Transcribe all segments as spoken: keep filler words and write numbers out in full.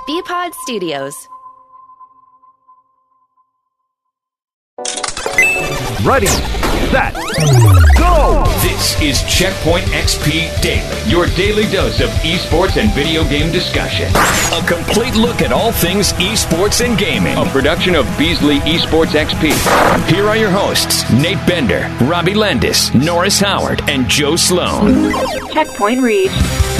B-Pod Studios. Ready, set, go! This is Checkpoint X P Daily, your daily dose of esports and video game discussion. A complete look at all things esports and gaming. A production of Beasley Esports X P. Here are your hosts, Nate Bender, Robbie Landis, Norris Howard, and Joe Sloan. Checkpoint reached.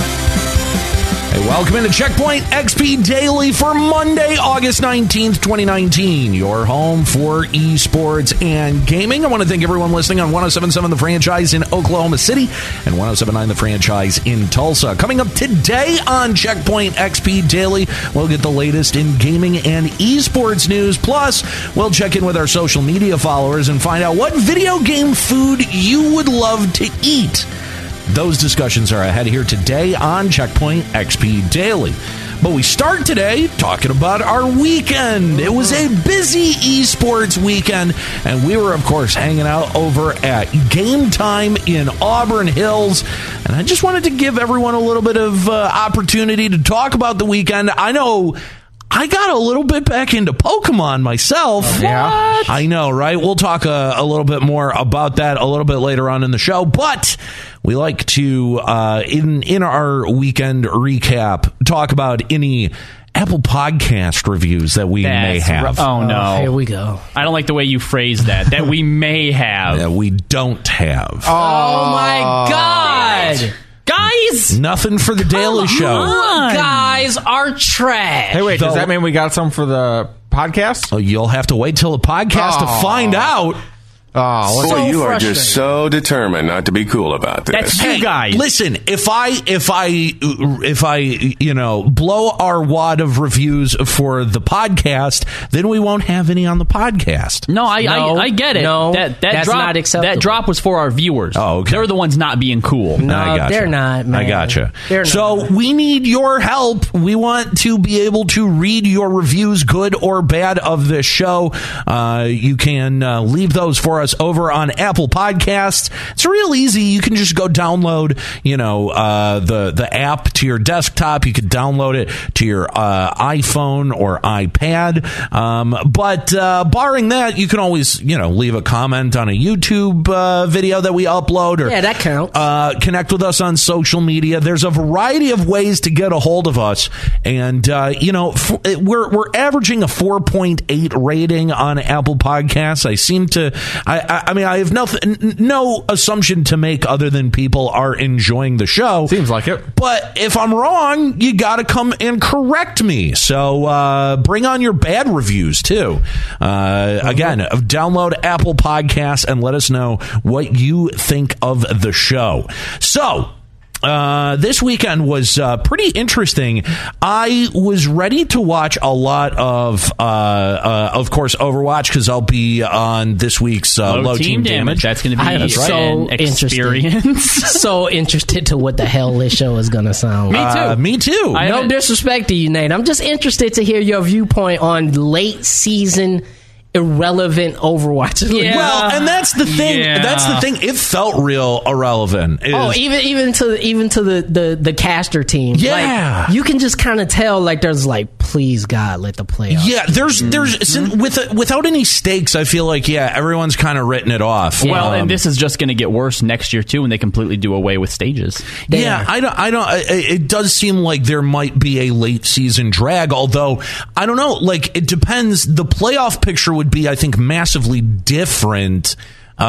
Hey, welcome into Checkpoint X P Daily for Monday, August nineteenth, twenty nineteen. Your home for esports and gaming. I want to thank everyone listening on one oh seven point seven The Franchise in Oklahoma City and one oh seven point nine The Franchise in Tulsa. Coming up today on Checkpoint X P Daily, we'll get the latest in gaming and esports news. Plus, we'll check in with our social media followers and find out what video game food you would love to eat. Those discussions are ahead here today on Checkpoint X P Daily. But we start today talking about our weekend. It was a busy esports weekend, and we were, of course, hanging out over at Game Time in Auburn Hills. And I just wanted to give everyone a little bit of uh, opportunity to talk about the weekend. I know I got a little bit back into Pokemon myself. Yeah. What? I know, right? We'll talk a, a little bit more about that a little bit later on in the show. But we like to, uh, in in our weekend recap, talk about any Apple Podcast reviews that we That's may have. Rough. Oh, no. Oh, here we go. I don't like the way you phrased that. That we may have. That we don't have. Oh, my God. Guys! Nothing for the Daily Show. on. Guys are trash. Hey, wait, does So- that mean we got some for the podcast? So you'll have to wait till the podcast Oh. to find out. Oh, So Boy, you are frustrating. just so determined not to be cool about this. That's you guys. Listen, if I if I if I you know blow our wad of reviews for the podcast, then we won't have any on the podcast. No, I, No, I I get it. no, that, that that's drop, not acceptable. That drop was for our viewers. Oh, okay. They're the ones not being cool. No, I gotcha. they're not, man. I gotcha. They're not. So we need your help. We want to be able to read your reviews, good or bad, of this show. Uh, you can uh, leave those for us over on Apple Podcasts. It's real easy. You can just go download, you know, uh, the the app to your desktop. You could download it to your uh, iPhone or iPad. Um, but uh, barring that, you can always, you know, leave a comment on a YouTube uh, video that we upload, or Yeah, that counts. uh, connect with us on social media. There's a variety of ways to get a hold of us, and uh, you know, f- we're we're averaging a four point eight rating on Apple Podcasts. I seem to, I, I, I mean, I have nothing, no assumption to make other than people are enjoying the show. seems like it. But if I'm wrong, you got to come and correct me. So uh, bring on your bad reviews, too. Uh, again, download Apple Podcasts and let us know what you think of the show. So, Uh, this weekend was uh, pretty interesting. I was ready to watch a lot of, uh, uh, of course, Overwatch, because I'll be on this week's uh, Low, low team, team damage. damage. That's going to be I am an so experience. so interested to what the hell this show is going to sound Me like. too. Uh, me too. I- No disrespect to you, Nate. I'm just interested to hear your viewpoint on late season irrelevant Overwatch. Yeah. Well, and that's the thing. Yeah. That's the thing. It felt real irrelevant. It Oh, is- even even to even to the the, the caster team. Yeah. Like, you can just kind of tell. Like, there's like, please God, let the playoffs. yeah. There's there's sin- with without any stakes. I feel like yeah, everyone's kind of written it off. Well, Um, and this is just going to get worse next year, too, when they completely do away with stages. They yeah, are. I don't. I don't. I- It does seem like there might be a late season drag. Although I don't know. Like it depends. The playoff picture would be, I think, massively different.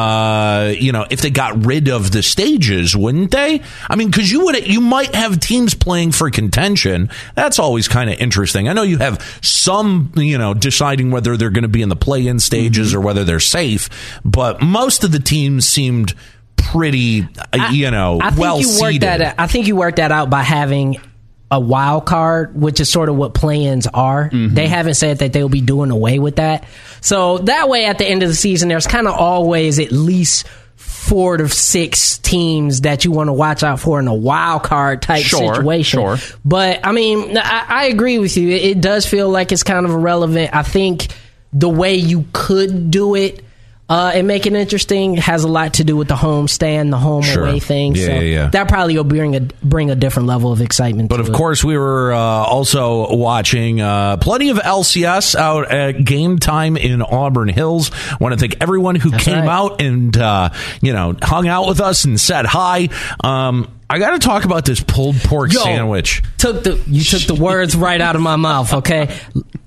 Uh, you know, if they got rid of the stages, wouldn't they? I mean, because you would, you might have teams playing for contention. That's always kind of interesting. I know you have some, you know, deciding whether they're going to be in the play-in stages Mm-hmm. or whether they're safe, but most of the teams seemed pretty, uh, you know, I think well you worked seeded. that. I think you worked that out by having a wild card, which is sort of what play-ins are. Mm-hmm. They haven't said that they'll be doing away with that. So that way, at the end of the season, there's kind of always at least four to six teams that you want to watch out for in a wild card type Sure, situation. sure. But I mean, I, I agree with you. It, it does feel like it's kind of irrelevant. I think the way you could do it Uh, and make it interesting has a lot to do with the home stand, the home Sure. away thing. Yeah, so yeah, yeah. that probably will bring a bring a different level of excitement. But to of it. course, we were uh, also watching uh, plenty of L C S out at Game Time in Auburn Hills. Want to thank everyone who That's came right. out and uh, you know hung out with us and said hi. Um, I got to talk about this pulled pork Yo, sandwich. Took the you took the words right out of my mouth. Okay,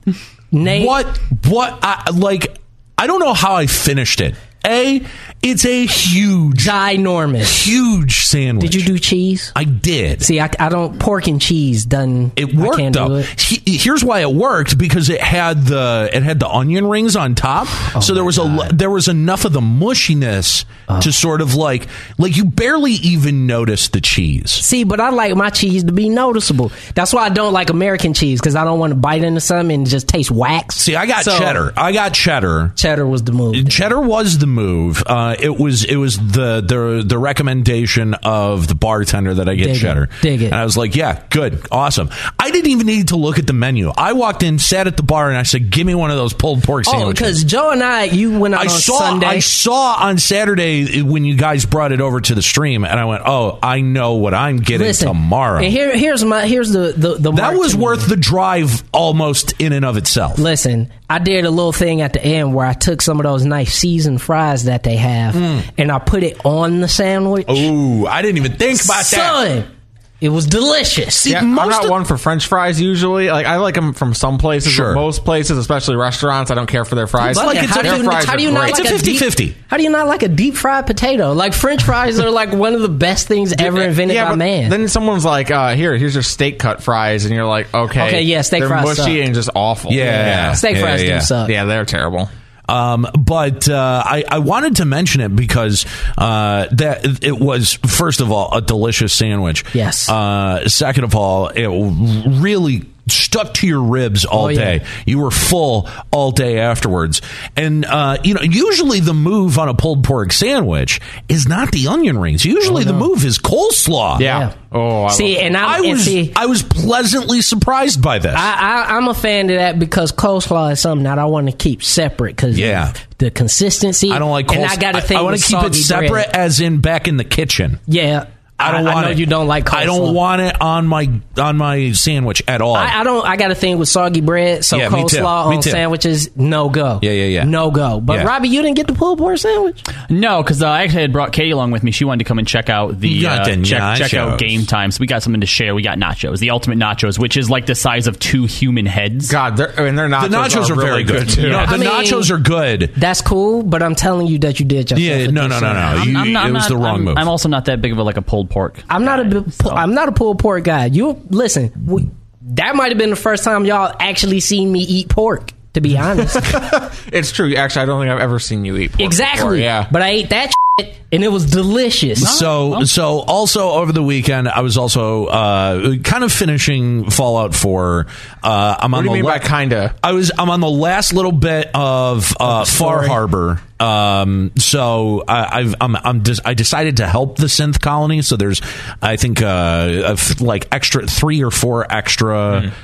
Nate. What? What? I, like, I don't know how I finished it. A, it's a huge, Ginormous. huge sandwich. Did you do cheese? I did. See, I, I don't pork and cheese done. It I worked can't do though. it. He, here's why it worked, because it had the it had the onion rings on top, Oh so there was a there was enough of the mushiness Oh. to sort of like like you barely even notice the cheese. See, but I like my cheese to be noticeable. That's why I don't like American cheese, because I don't want to bite into something and just taste wax. See, I got So, cheddar. I got cheddar. Cheddar was the move. Cheddar was the move. Uh, it was it was the the the recommendation of the bartender that I get Dig it. cheddar. Dig it. And I was like, yeah, good, awesome. I didn't even need to look at the menu. I walked in, sat at the bar, and I said, give me one of those pulled pork Oh, sandwiches. because Joe and I, you went out I on saw Sunday. I saw on Saturday when you guys brought it over to the stream, and I went, "Oh, I know what I'm getting Listen, tomorrow." And here, here's my here's the the, the That mark was to me. worth the drive almost in and of itself. Listen, I did a little thing at the end where I took some of those nice seasoned fries that they have and I put it on the sandwich. Ooh, I didn't even think about that. Son, it was delicious. Yeah, most I'm not of- one for French fries usually. Like I like them from some places, Sure. but most places, especially restaurants, I don't care for their fries. It's like it's how a- do their you, fries how do you are not great. like It's a fifty-fifty. deep- How do you not like a deep fried potato? Like French fries are like one of the best things ever invented yeah, by but man. Then someone's like, uh, "Here, here's your steak cut fries," and you're like, "Okay, Okay, yeah, steak they're fries mushy suck. and just awful." Yeah. Steak Yeah, fries yeah. do suck. yeah, they're terrible. Um, but uh, I, I wanted to mention it because uh, that it was, first of all, a delicious sandwich. Yes. Uh, second of all, it really stuck to your ribs all Oh, yeah. day. You were full all day afterwards. And, uh, you know, usually the move on a pulled pork sandwich is not the onion rings. Usually the move is coleslaw. Yeah. Yeah. Oh, I See, love and I, I and was see, I was pleasantly surprised by this. I, I, I'm a fan of that because coleslaw is something that I want to keep separate because Yeah. the consistency. I don't like coleslaw. And I got to I, think I want with to keep it soggy separate, bread. as in back in the kitchen. Yeah. I don't want I know it. you don't like coleslaw. I don't want it on my on my sandwich at all. I, I don't. I got a thing with soggy bread, so Yeah, me too. coleslaw Me on too. sandwiches, no go. Yeah, yeah, yeah. no go. But Yeah. Robbie, you didn't get the pulled pork sandwich. No, because uh, I actually had brought Katie along with me. She wanted to come and check out the You got uh, the check, check out nachos. Game Time. So we got something to share. We got nachos, the ultimate nachos, which is like the size of two human heads. God, they're, I mean, they're nachos the nachos are, really very good. too. No, the I mean- nachos are good. That's cool, but I'm telling you that you did yourself. Yeah, a no, no, no, no. disservice. You- I'm not, it I'm was not- the wrong I'm, move. I'm also not that big of a, like a pulled pork. I'm not a guy, big- so. I'm not a pulled pork guy. You listen. We, that might have been the first time y'all actually seen me eat pork. To be honest, It's true. Actually, I don't think I've ever seen you eat pork exactly. before. Yeah, But I ate that shit, and it was delicious. So, so also over the weekend, I was also uh, kind of finishing Fallout four. Uh, I'm what on do you the mean la- by kinda? I was I'm on the last little bit of uh, Far story. Harbor. Um, so I, I've I'm, I'm des- I decided to help the synth colony. So there's I think uh, a f- like extra three or four extra. Mm.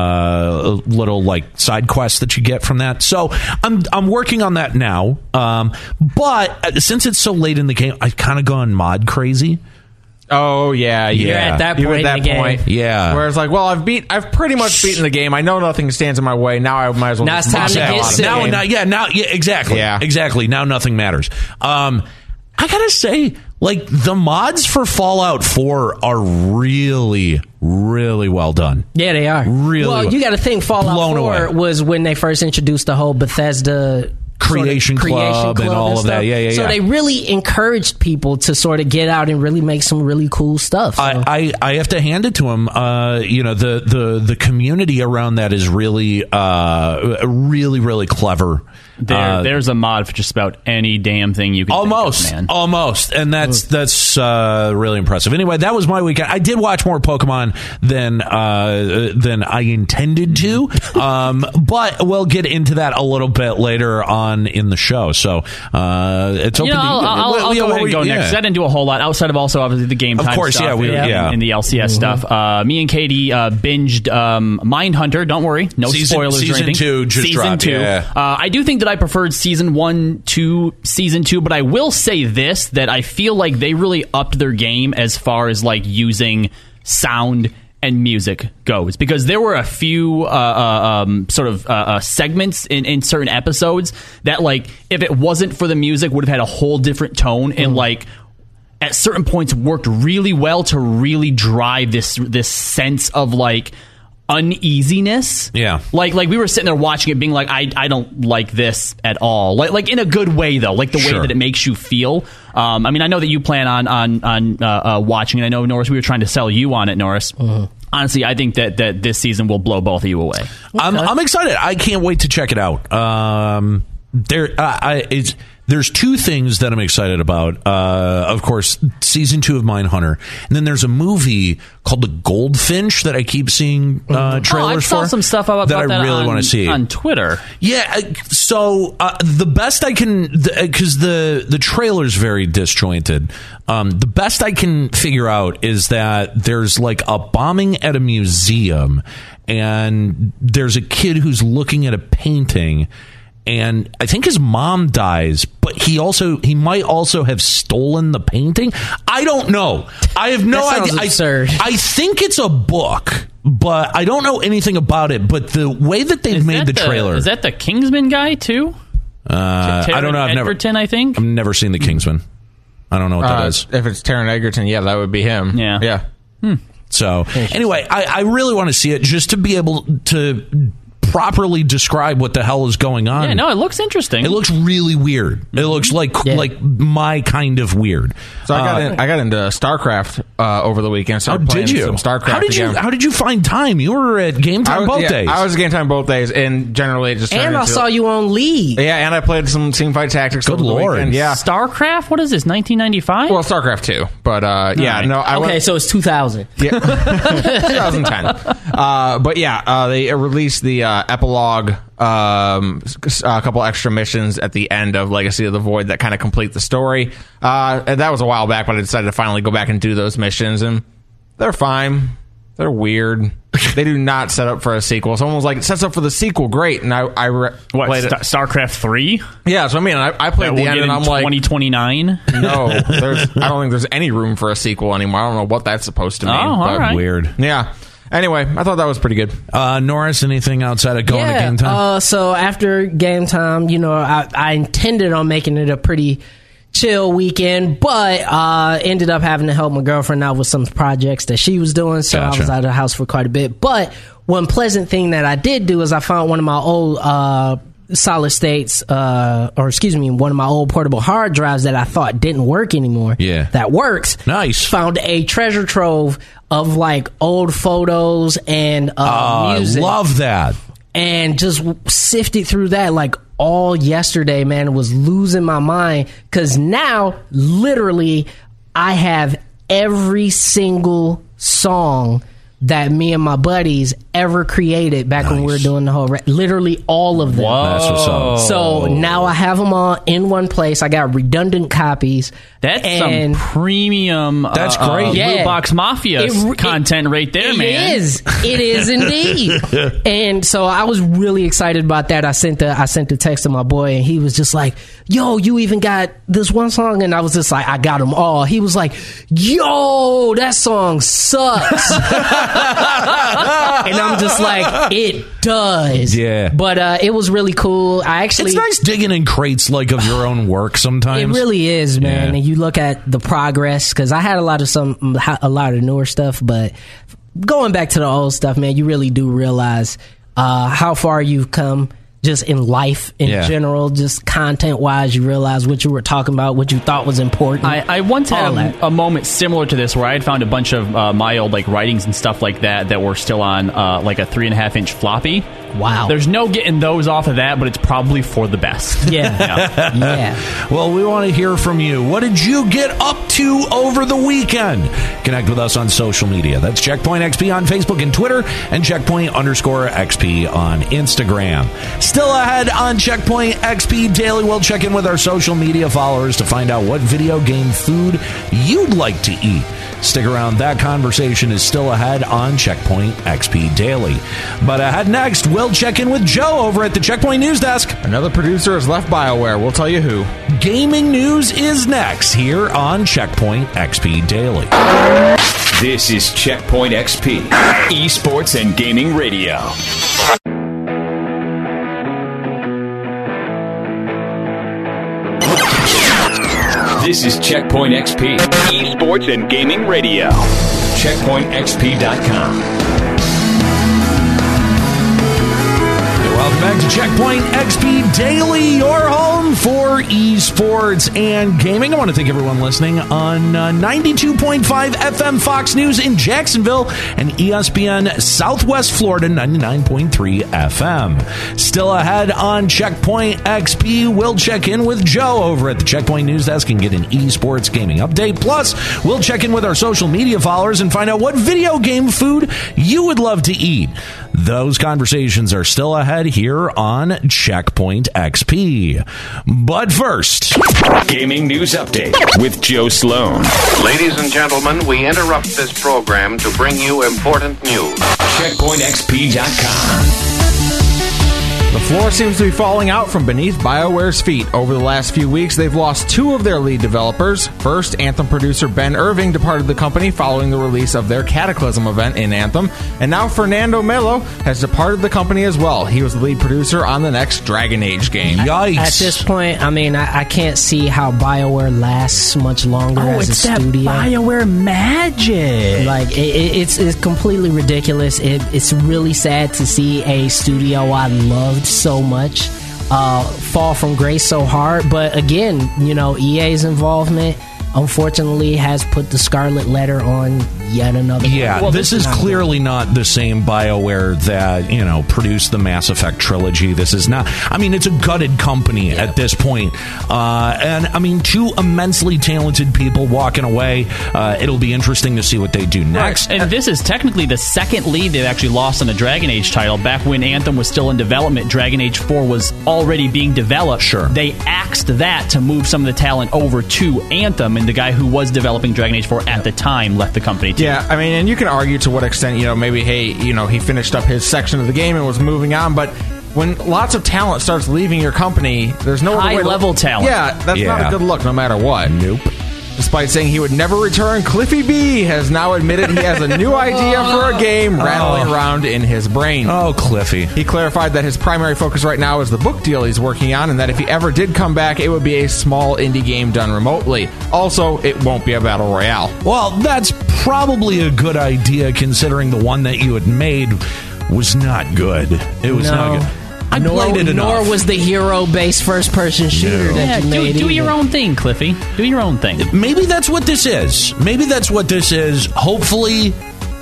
Uh, little like side quests that you get from that. So I'm I'm working on that now. Um, but since it's so late in the game, I've kind of gone mod crazy. Oh yeah, You're yeah. at that You're point at in that the game. point. Yeah. Whereas like, well, I've beat, I've pretty much beaten the game. I know nothing stands in my way. Now I might as well. Now just it's time knock to the get hell out of the sick. now, game. now, yeah, now, yeah, exactly, Yeah. exactly. Now nothing matters. Um, I gotta say, like the mods for Fallout four are really, really well done. Yeah, they are. Really Well, well. you got to think Fallout Blown four away. was when they first introduced the whole Bethesda Creation sort of Club and all of that. stuff. Yeah, yeah, So yeah. they really encouraged people to sort of get out and really make some really cool stuff. So. I, I, I have to hand it to him. Uh, you know, the, the, the community around that is really, uh, really, really clever. There, Uh, there's a mod for just about any damn thing you can Almost, think of, man. almost, and that's that's uh, really impressive. Anyway, that was my weekend. I did watch more Pokemon than uh, than I intended to, um, but we'll get into that a little bit later on in the show. So uh, it's open You know, to I'll, you. I'll, Well, I'll yeah, go what ahead were and go you- next. yeah. 'Cause I didn't do a whole lot outside of also obviously the game Of time course, stuff yeah, we- and, yeah. and the L C S stuff. Uh, me and Katie uh, binged um, Mindhunter. Don't worry, no Season- spoilers season or anything. two just season dropped, two. yeah. Uh, I do think that I preferred season one to season two, but I will say this, that I feel like they really upped their game as far as like using sound and music goes, because there were a few uh, uh, um, sort of uh, uh, segments in, in certain episodes that, like, if it wasn't for the music, would have had a whole different tone, mm. and like at certain points worked really well to really drive this this sense of like uneasiness. Yeah, like like we were sitting there watching it, being like, I I don't like this at all. Like like in a good way though, like the way sure. that it makes you feel. Um, I mean, I know that you plan on on on uh, uh, watching it. I know, Norris, we were trying to sell you on it, Norris. Mm-hmm. Honestly, I think that, that this season will blow both of you away. Okay. I'm I'm excited. I can't wait to check it out. Um, there, uh, I it's. There's two things that I'm excited about. Uh, of course, season two of Mindhunter, and then there's a movie called The Goldfinch that I keep seeing uh, trailers oh, I saw for. some stuff about that. that I really on, want to see on Twitter. Yeah, so uh, the best I can, because the, the the trailer's very disjointed. Um, the best I can figure out is that there's like a bombing at a museum, and there's a kid who's looking at a painting. And I think his mom dies, but he also he might also have stolen the painting. I don't know. I have no that sounds idea. Absurd. I, I think it's a book, but I don't know anything about it. But the way that they've is made that the the trailer, is that the Kingsman guy too? Uh, I don't know. I've Edgerton, never. I think I've never seen the Kingsman. I don't know what uh, that is. If it's Taron Egerton, yeah, that would be him. Yeah, yeah. Hmm. So anyway, I, I really want to see it just to be able to properly describe what the hell is going on. Yeah, no, it looks interesting. It looks really weird. It looks like yeah. like my kind of weird. So I got uh, in, I got into StarCraft uh, over the weekend. How Started playing did you? Some StarCraft how did you? again. How did you find time? You were at Game Time I was, both yeah, days. I was at Game Time both days, and generally it just turned And I into, saw you on League. Yeah, and I played some Teamfight Tactics. Good over the Lord. weekend. Yeah. StarCraft? What is this? nineteen ninety-five? Well, StarCraft two, but uh, yeah, right. no. I Okay, went, so it's two thousand. yeah, twenty ten. Uh, but yeah, uh, they released the uh, epilogue. Um, a couple extra missions at the end of Legacy of the Void that kind of complete the story. Uh, and that was a while back, but I decided to finally go back and do those missions, and they're fine. They're weird. They do not set up for a sequel. Someone was like, it sets up for the sequel, great. And I, I re- What, played Star- it. StarCraft three? Yeah, so I mean, I, I played That the we'll end, get and in I'm like, twenty twenty-nine? no, there's, I don't think there's any room for a sequel anymore. I don't know what that's supposed to mean. Oh, all but right. Weird. Yeah. Anyway, I thought that was pretty good. Uh, Norris, anything outside of going yeah, to Game Time? Uh, so after Game Time, you know, I, I intended on making it a pretty chill weekend, but uh, ended up having to help my girlfriend out with some projects that she was doing, so Gotcha. I was out of the house for quite a bit. But one pleasant thing that I did do is I found one of my old uh, solid states, uh, or excuse me, one of my old portable hard drives that I thought didn't work anymore. Yeah. That works. Nice. Found a treasure trove of like old photos and uh, uh, music. Love that. And just sifted through that like all yesterday, man. It was losing my mind because now literally I have every single song that me and my buddies ever created back Nice. when we were doing the whole re- literally all of them. That's what's up. So now I have them all in one place. I got redundant copies. That's and some premium That's uh, great. uh, Yeah. Blue Box Mafia It- content right there, It man. is. It is indeed. And so I was really excited about that. I sent the I sent the text to my boy, and he was just like, "Yo, you even got this one song?" And I was just like, "I got them all." He was like, "Yo, that song sucks." And I'm just like, "It does." Yeah. But uh, it was really cool. I actually It's nice digging in crates like of your own work sometimes. It really is, man. Yeah. And you look at the progress, because I had a lot of some, a lot of newer stuff, but going back to the old stuff, man, you really do realize uh, how far you've come just in life in Yeah. general, just content wise. You realize what you were talking about, what you thought was important. I, I once had All a, that. a moment similar to this where I had found a bunch of uh, my old like writings and stuff like that that were still on uh, like a three and a half inch floppy. Wow. There's no getting those off of that, but it's probably for the best. Yeah. Yeah. Well, we want to hear from you. What did you get up to over the weekend? Connect with us on social media. That's Checkpoint X P on Facebook and Twitter, and Checkpoint underscore X P on Instagram. Still ahead on Checkpoint X P Daily, we'll check in with our social media followers to find out what video game food you'd like to eat. Stick around. That conversation is still ahead on Checkpoint X P Daily. But ahead next, we'll check in with Joe over at the Checkpoint News Desk. Another producer has left BioWare. We'll tell you who. Gaming news is next here on Checkpoint X P Daily. This is Checkpoint X P, Esports and Gaming Radio. This is Checkpoint X P, Esports and Gaming Radio. checkpoint x p dot com. Welcome back to Checkpoint X P Daily, your home for esports and gaming. I want to thank everyone listening on uh, ninety-two point five F M Fox News in Jacksonville and E S P N Southwest Florida ninety-nine point three F M. Still ahead on Checkpoint X P, we'll check in with Joe over at the Checkpoint News Desk and get an esports gaming update. Plus, we'll check in with our social media followers and find out what video game food you would love to eat. Those conversations are still ahead here on Checkpoint X P. But first, Gaming News Update with Joe Sloan. Ladies and gentlemen, we interrupt this program to bring you important news. checkpoint x p dot com. The floor seems to be falling out from beneath BioWare's feet. Over the last few weeks, they've lost two of their lead developers. First, Anthem producer Ben Irving departed the company following the release of their Cataclysm event in Anthem. And now Fernando Melo has departed the company as well. He was the lead producer on the next Dragon Age game. Yikes. At this point, I mean, I, I can't see how BioWare lasts much longer Oh, as it's a that studio. BioWare magic. Like it, it, it's it's completely ridiculous. It, it's really sad to see a studio I loved so much uh, fall from grace so hard. But again, you know, E A's involvement unfortunately has put the scarlet letter on yet another. Yeah, Well, this is not clearly not the same BioWare that, you know, produced the Mass Effect trilogy. This is not, I mean, it's a gutted company Yeah. at this point. Uh, and, I mean, two immensely talented people walking away. Uh, it'll be interesting to see what they do next. And this is technically the second lead they've actually lost on the Dragon Age title. Back when Anthem was still in development, Dragon Age four was already being developed. Sure. They axed that to move some of the talent over to Anthem, and the guy who was developing Dragon Age four at the time left the company too. Yeah, I mean, and you can argue to what extent, you know, maybe, hey, you know, he finished up his section of the game and was moving on, but when lots of talent starts leaving your company, there's no other way to- High-level talent. Yeah, that's Yeah. not a good look no matter what. Nope. Despite saying he would never return, Cliffy B has now admitted he has a new idea for a game rattling Oh. around in his brain. Oh, Cliffy. He clarified that his primary focus right now is the book deal he's working on, and that if he ever did come back, it would be a small indie game done remotely. Also, it won't be a battle royale. Well, that's probably a good idea considering the one that you had made was not good. It was No. not good. I nor, played it enough. nor was the hero-based first-person shooter No. that Yeah, you do, made. do either. your own thing, Cliffy. Do your own thing. Maybe that's what this is. Maybe that's what this is. Hopefully,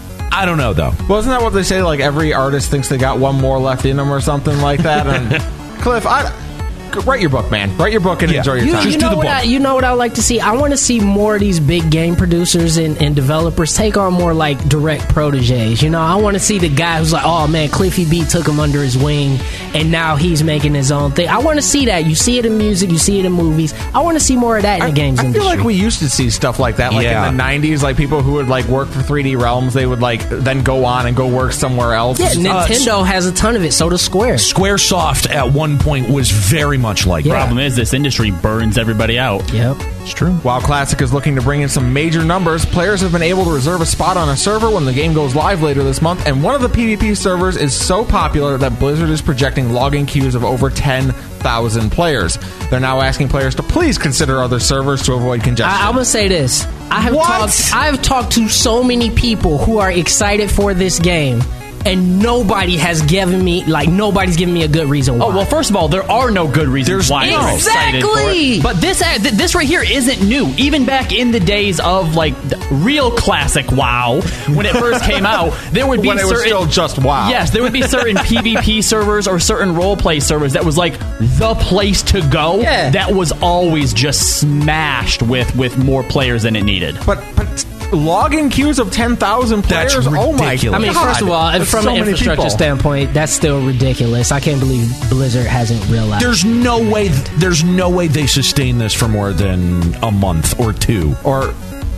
I don't know though. Wasn't that what they say? Like every artist thinks they got one more left in them or something like that. And Cliff, I write your book, man. Write your book and Yeah. enjoy your You, time. you Just do know the what book. I, you know what I like to see? I want to see more of these big game producers and, and developers take on more like direct proteges. You know, I want to see the guy who's like, oh man, Cliffy B took him under his wing and now he's making his own thing. I want to see that. You see it in music, you see it in movies. I want to see more of that in the games I feel industry. like we used to see stuff like that, like Yeah. in the nineties, like people who would like work for three D Realms, they would like then go on and go work somewhere else. yeah, Uh, Nintendo has a ton of it. So does Square. Squaresoft at one point was very much like Yeah. that. Problem is, this industry burns everybody out. Yep. It's true. While Classic is looking to bring in some major numbers, players have been able to reserve a spot on a server when the game goes live later this month, and one of the PvP servers is so popular that Blizzard is projecting login queues of over ten thousand players. They're now asking players to please consider other servers to avoid congestion. I, I'm gonna say this. I have What? talked. I have talked to so many people who are excited for this game, and nobody has given me like nobody's given me a good reason why. Oh well, first of all, there are no good reasons There's why no. you're excited for Exactly. it. But this uh, th- this right here isn't new. Even back in the days of like the real classic WoW, when it first came out, there would be when it was certain still just WoW. yes, there would be certain PvP servers or certain roleplay servers that was like the place to go. Yeah. That was always just smashed with with more players than it needed. But, but login queues of ten thousand That's players? Oh my ridiculous. I mean, God. first of all, That's from so an many infrastructure people. standpoint, that's still ridiculous. I can't believe Blizzard hasn't realized. There's no way. There's no way they sustain this for more than a month or two. Or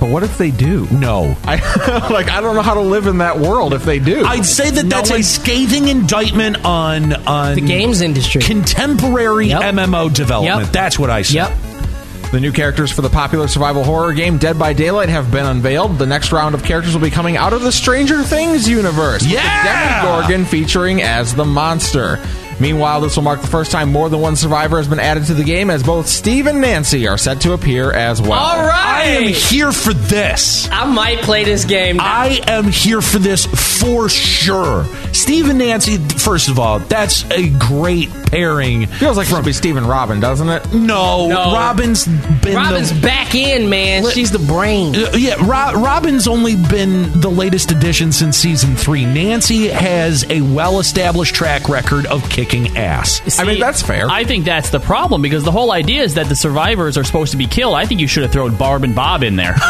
But what if they do? No. I like. I don't know how to live in that world if they do. I'd say that No that's one- a scathing indictment on on The games industry. contemporary Yep. M M O development. Yep. That's what I say. Yep. The new characters for the popular survival horror game Dead by Daylight have been unveiled. The next round of characters will be coming out of the Stranger Things universe. with Yeah! the Demogorgon featuring as the monster. Meanwhile, this will mark the first time more than one survivor has been added to the game, as both Steve and Nancy are set to appear as well. All right. I am here for this. I might play this game. I am here for this for sure. Steve and Nancy, first of all, that's a great pairing. Feels like it should be Steve and Robin, doesn't it? No, No. Robin's been Robin's the, back in, man. Let- She's the brain. Uh, yeah, Ro- Robin's only been the latest addition since season three. Nancy has a well-established track record of kicking ass. I mean, that's fair. I think that's the problem because the whole idea is that the survivors are supposed to be killed. I think you should have thrown Barb and Bob in there.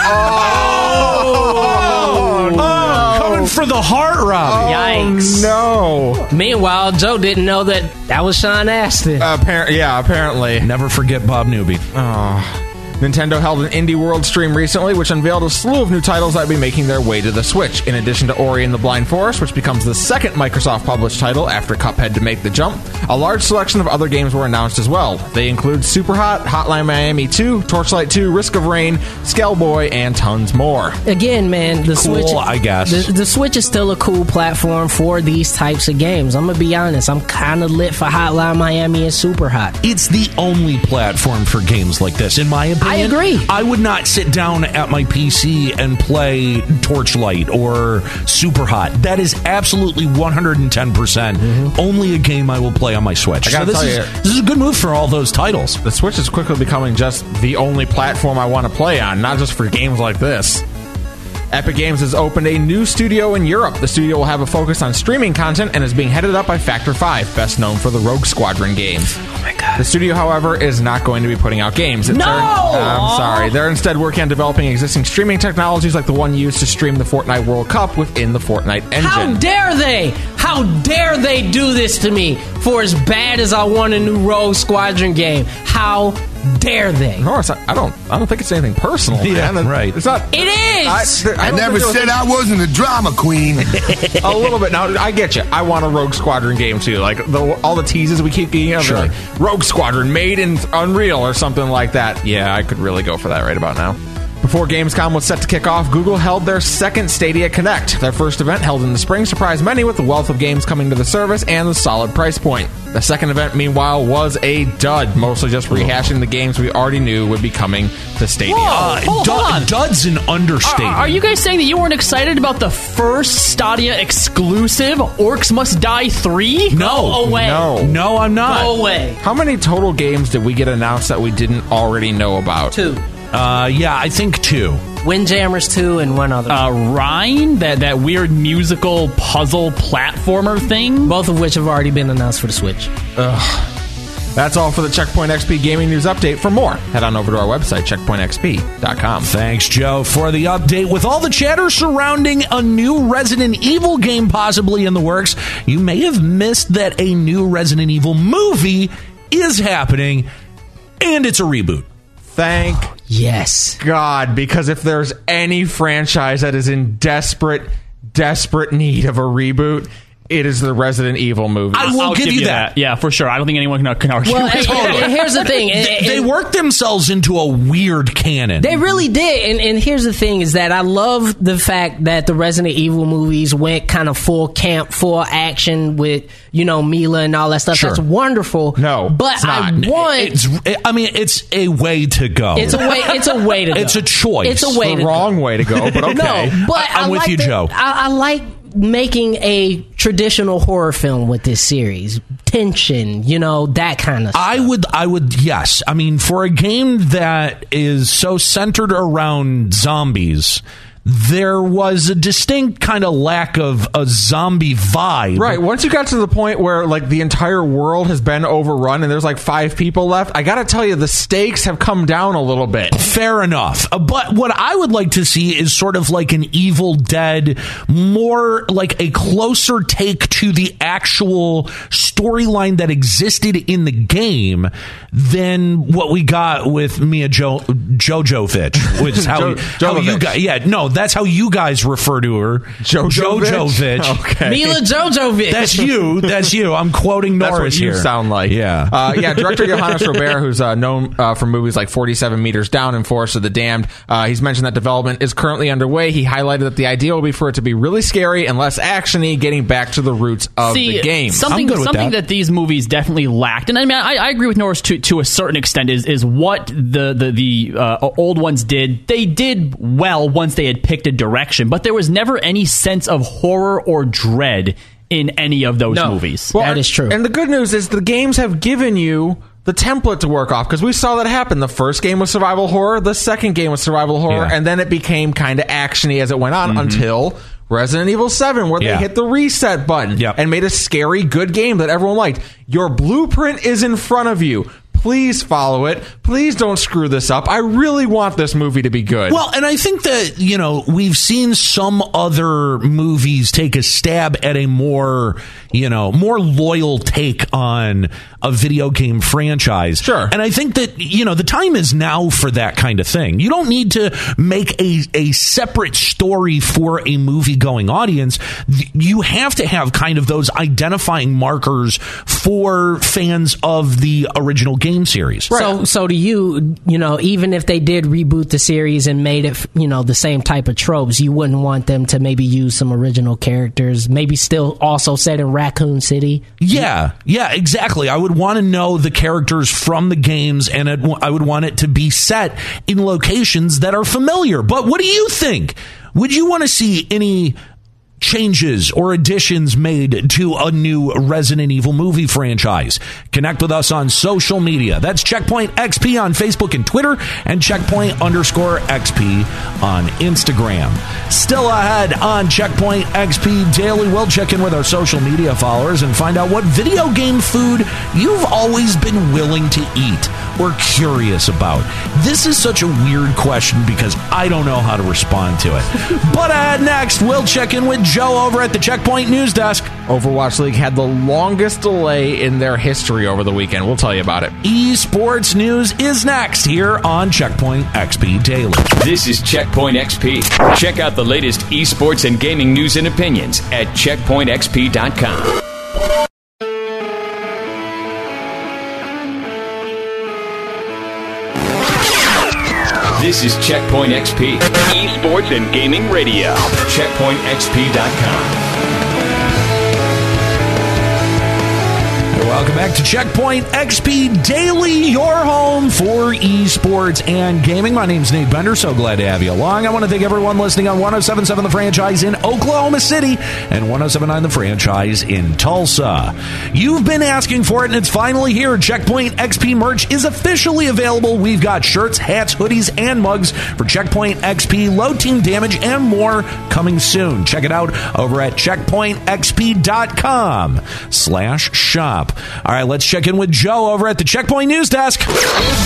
Oh, no. coming for the heart, Robin. Yikes. No. Meanwhile, Joe didn't know that that was Sean Astin. Appar- yeah, apparently. Never forget Bob Newby. Nintendo held an Indie World stream recently, which unveiled a slew of new titles that will be making their way to the Switch. In addition to Ori and the Blind Forest, which becomes the second Microsoft-published title after Cuphead to make the jump, a large selection of other games were announced as well. They include Superhot, Hotline Miami two, Torchlight two, Risk of Rain, Skellboy, and tons more. Again, man, the Cool, Switch. I guess. the, the Switch is still a cool platform for these types of games. I'm gonna be honest. I'm kind of lit for Hotline Miami and Super Hot. It's the only platform for games like this, in my opinion. I agree. I would not sit down at my P C and play Torchlight or Superhot. That is absolutely one hundred ten percent only a game I will play on my Switch. I gotta so this tell is, you- this is a good move for all those titles. The Switch is quickly becoming just the only platform I want to play on, not just for games like this. Epic Games has opened a new studio in Europe. The studio will have a focus on streaming content and is being headed up by Factor five, best known for the Rogue Squadron games. Oh my god. The studio, however, is not going to be putting out games. No! They're- I'm sorry. They're instead working on developing existing streaming technologies like the one used to stream the Fortnite World Cup within the Fortnite engine. How dare they? How dare they do this to me? For as bad as I want a new Rogue Squadron game, how dare they? No, it's not, I don't. I don't think it's anything personal. Yeah, man. right. It's not. It is. I, I don't never think there said I wasn't a drama queen. was- a little bit. Now I get you. I want a Rogue Squadron game too. Like the, all the teases we keep getting, Sure. like Rogue Squadron made in Unreal or something like that. Yeah, I could really go for that right about now. Before Gamescom was set to kick off, Google held their second Stadia Connect. Their first event, held in the spring, surprised many with the wealth of games coming to the service and the solid price point. The second event, meanwhile, was a dud, mostly just rehashing the games we already knew would be coming to Stadia. Whoa. Hold Dud- on. Dud's an Are, understatement. are you guys saying that you weren't excited about the first Stadia exclusive Orcs Must Die three? No. Go away. No. No, I'm not. Go away. How many total games did we get announced that we didn't already know about? Two. Uh, yeah, I think two. Windjammers two and one other. Uh, Rhine, that, that weird musical puzzle platformer thing. Both of which have already been announced for the Switch. That's all for the Checkpoint X P Gaming News Update. For more, head on over to our website, checkpoint x p dot com. Thanks, Joe, for the update. With all the chatter surrounding a new Resident Evil game possibly in the works, you may have missed that a new Resident Evil movie is happening, and it's a reboot. Thank Yes. God, because if there's any franchise that is in desperate, desperate need of a reboot, it is the Resident Evil movie. I will I'll give you that. Yeah, for sure. I don't think anyone can, can argue Well, with and, that. and here's the thing. and- They, and- they worked themselves into a weird canon. They really did. And, and here's the thing is that I love the fact that the Resident Evil movies went kind of full camp, full action with, you know, Mila and all that stuff. Sure. That's wonderful. No, But it's I not. want... It's, I mean, it's a way to go. It's a way. It's a way to go. It's a choice. It's a way the to wrong way to go, but okay. No, but I- I'm I with like you, the- Joe. I, I like making a traditional horror film with this series. Tension, you know, that kind of stuff. I would, I would, yes. I mean, for a game that is so centered around zombies, there was a distinct kind of lack of a zombie vibe. Right. Once you got to the point where like the entire world has been overrun and there's like five people left, I got to tell you, the stakes have come down a little bit. Fair enough. Uh, But what I would like to see is sort of like an Evil Dead, more like a closer take to the actual storyline that existed in the game than what we got with Mia jo- Jovovich, which is how, Jo- how you guys, yeah, no, that's how you guys refer to her. Jojovich? Jojovich. Okay. Mila Jovovich. That's you. That's you. I'm quoting That's Norris what you here. sound like. Yeah. Uh, yeah, director Johannes Robert, who's uh, known uh, for movies like forty-seven Meters Down and Forest of the Damned, uh, he's mentioned that development is currently underway. He highlighted that the idea will be for it to be really scary and less actiony, getting back to the roots of See, the game. Something, I'm good with something that. that. these movies definitely lacked, and I mean, I, I agree with Norris to to a certain extent. Is is what the the the uh, old ones did. They did well once they had picked a direction, but there was never any sense of horror or dread in any of those No. movies. Well, That is true. And the good news is the games have given you the template to work off, because we saw that happen. The first game was survival horror, the second game was survival horror, Yeah. and then it became kind of actiony as it went on until Resident Evil seven, where Yeah. they hit the reset button Yep. and made a scary, good game that everyone liked. Your blueprint is in front of you. Please follow it. Please don't screw this up. I really want this movie to be good. Well, and I think that, you know, we've seen some other movies take a stab at a more, you know, more loyal take on a video game franchise. Sure. And I think that, you know, the time is now for that kind of thing. You don't need to make a, a separate story for a movie going audience. You have to have kind of those identifying markers for fans of the original game series. So, so to you, you know, even if they did reboot the series and made it, you know, the same type of tropes, you wouldn't want them to maybe use some original characters, maybe still also set in Raccoon City. Yeah, yeah, exactly. I would want to know the characters from the games, and I'd, I would want it to be set in locations that are familiar. But what do you think? Would you want to see any changes or additions made to a new Resident Evil movie franchise? Connect with us on social media. That's Checkpoint X P on Facebook and Twitter, and Checkpoint underscore X P on Instagram. Still ahead on Checkpoint X P Daily, we'll check in with our social media followers and find out what video game food you've always been willing to eat or curious about. This is such a weird question because I don't know how to respond to it. But ahead next, we'll check in with Joe over at the Checkpoint News Desk. Overwatch League had the longest delay in their history over the weekend. We'll tell you about it. Esports news is next here on Checkpoint X P Daily. This is Checkpoint X P. Check out the latest esports and gaming news and opinions at checkpoint x p dot com. This is Checkpoint X P, esports and gaming radio. checkpoint x p dot com. Welcome back to Checkpoint X P Daily, your home for esports and gaming. My name's Nate Bender. So glad to have you along. I want to thank everyone listening on one oh seven point seven The Franchise in Oklahoma City and one oh seven point nine The Franchise in Tulsa. You've been asking for it, and it's finally here. Checkpoint X P merch is officially available. We've got shirts, hats, hoodies, and mugs for Checkpoint X P, Low Team Damage, and more coming soon. Check it out over at checkpoint x p dot com slash shop. All right, let's check in with Joe over at the Checkpoint News Desk. Oh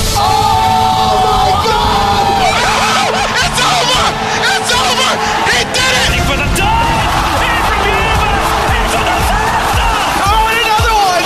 my God! It's over! It's over! He did it! For the dog! It's for the first time! Oh, and another one!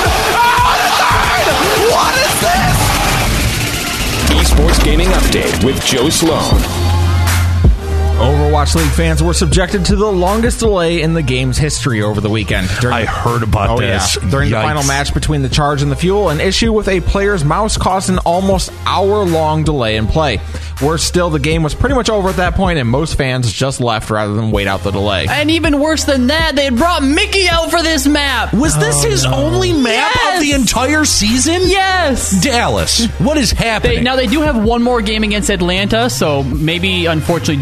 Oh, the third! What is this? Esports Gaming Update with Joe Sloan. Overwatch League fans were subjected to the longest delay in the game's history over the weekend. During I heard about oh, this. Yeah. During Yikes. the final match between the Charge and the Fuel, an issue with a player's mouse caused an almost hour-long delay in play. Worse still, the game was pretty much over at that point, and most fans just left rather than wait out the delay. And even worse than that, they had brought Mickey out for this map. Was this his only map Yes! of the entire season? Yes. Dallas, what is happening? They, now they do have one more game against Atlanta, so maybe unfortunately don't bring